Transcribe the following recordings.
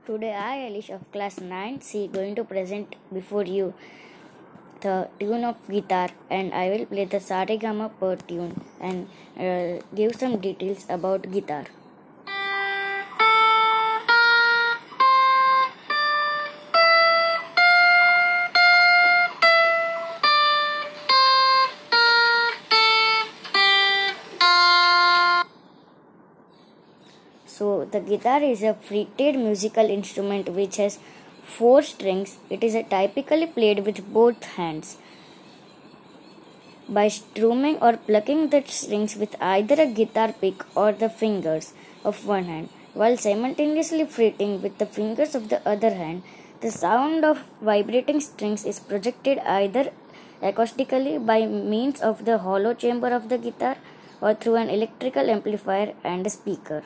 Today I, Alish of class 9C, going to present before you the tune of guitar, and I will play the Saregama per tune and give some details about guitar. So the guitar is a fretted musical instrument which has 4 strings. It is typically played with both hands. By strumming or plucking the strings with either a guitar pick or the fingers of one hand, while simultaneously fretting with the fingers of the other hand, the sound of vibrating strings is projected either acoustically by means of the hollow chamber of the guitar or through an electrical amplifier and a speaker.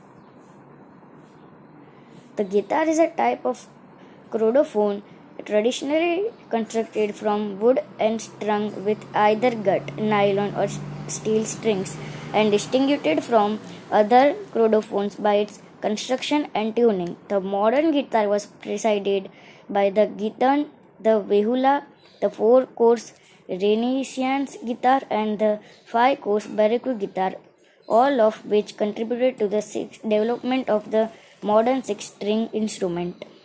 The guitar is a type of chordophone traditionally constructed from wood and strung with either gut, nylon, or steel strings, and distinguished from other chordophones by its construction and tuning. The modern guitar was preceded by the Gittan, the Vehula, the 4-course Renaissance guitar, and the 5-course Baroque guitar, all of which contributed to the development of the modern 6-string instrument.